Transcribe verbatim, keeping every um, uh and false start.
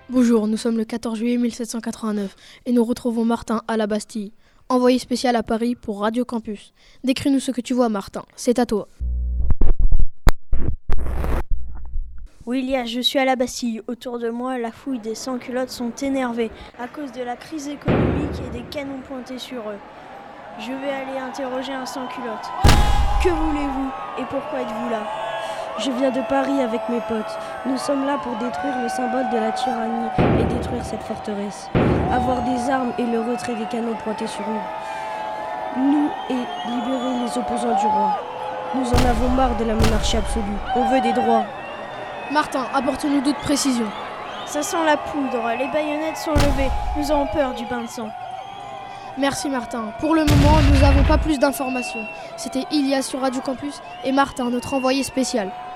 Bonjour, nous sommes le quatorze juillet mille sept cent quatre-vingt-neuf et nous retrouvons Martin à la Bastille, envoyé spécial à Paris pour Radio Campus. Décris-nous ce que tu vois, Martin, c'est à toi. Oui, Ilias, je suis à la Bastille. Autour de moi, la fouille des sans-culottes sont énervés à cause de la crise économique et des canons pointés sur eux. Je vais aller interroger un sans-culotte. Que voulez-vous et pourquoi êtes-vous là ? Je viens de Paris avec mes potes. Nous sommes là pour détruire le symbole de la tyrannie et détruire cette forteresse. Avoir des armes et le retrait des canons pointés sur nous. Nous et libérer les opposants du roi. Nous en avons marre de la monarchie absolue. On veut des droits. Martin, apporte-nous d'autres précisions. Ça sent la poudre, les baïonnettes sont levées. Nous avons peur du bain de sang. Merci Martin. Pour le moment, nous n'avons pas plus d'informations. C'était Ilias sur Radio Campus et Martin, notre envoyé spécial.